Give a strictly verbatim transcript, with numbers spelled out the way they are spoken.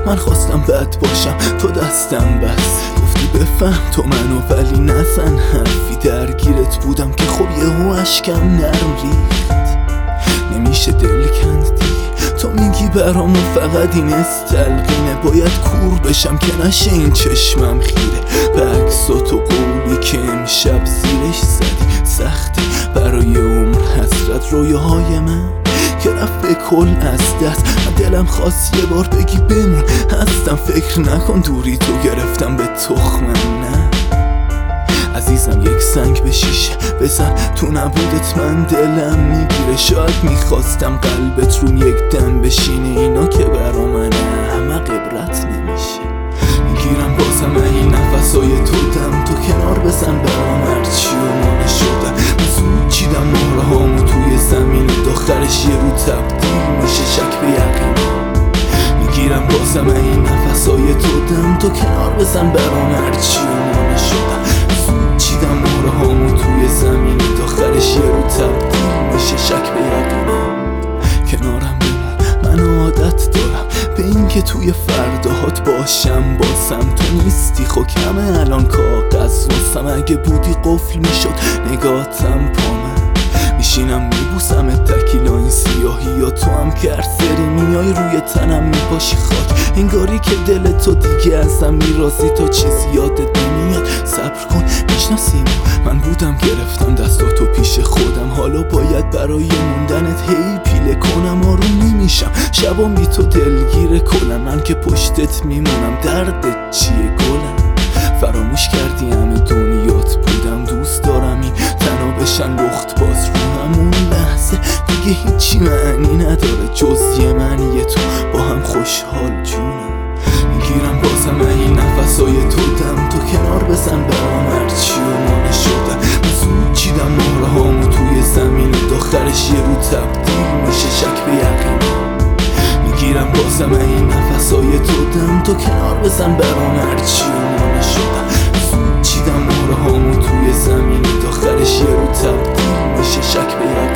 من خواستم بد باشم تو دستم بس، گفتی بفهم تو منو ولی نزن حرفی، درگیرت بودم که خب یهو اشکم نرم ریخت. نمیشه دل کند دیگه، تو میگی برامون فقط این استلقینه، باید کور بشم که نشه این چشمم خیره به عکسات و قولی که امشب زیرش زدی. سخته برای عمر حسرت رویاهای من که رفت به کل از دست، دلم خواست یه بار بگی بمون هستم، فکر نکن دوری تو گرفتم به تخمم. نه عزیزم یک سنگ به شیشه بزن، تو نبودت من دلم میگیره، شاید میخواستم قلبت رو یک دم بشینه، اینا که برا من احمق عبرت نمیشه. میگیرم بازم این نفسای تو دم، تو کنار بزن برام هرچی و مانه شدم، من زود چیدم مهره هامو توی زمین، دخترش یه رو تبدیل میشه شک به یقین. میگیرم بازم این نفسای تو دم، تو کنار بزن برام هرچی و مانه شدم، زود چیدم مهره هامو توی زمین، دخترش یه رو تبدیل میشه شک به یقین. کنارم بمون من عادت دارم به این که توی فرداهات باشم، باسم تو نیستی خو کمه الان کاغذ واسم، اگه بودی قفل میشد نگاتم پامه، میشینم میبوسم تکیلا این سیاهی یا تو هم که سری میای روی تنم میپاشی خاک، انگاری که دل تو دیگه ازم میرازی تا چیزی یادت نمیاد. صبر کن میشناسیم، من بودم گرفتم دستاتو پیش خودم، حالا باید برای موندنت هی پیله کنم، آروم نمیشم شبام بی تو دلگیر کلم، من که پشتت میمونم دردت چیه گلم. فراموش کردی همه دنیات بودم، دوست دارم این تنها بشن لخت باز رو همون لحظه، دیگه هیچی معنی نداره جز یه منی تو با هم خوشحال جونم. میگیرم بازم این نفسای تو دم، تو کنار بزن برام هرچی و مانه شدم، من زود چیدم مهره هامو توی زمین، دخترش یه رو تبدیل میشه شک به یقین. میگیرم بازم این نفسای تو دم، تو کنار بزن برام هرچی و مانه شدم، زود چیدم مهره هامو توی زمین، دخترش یه رو تبدیل میشه شک به یقین.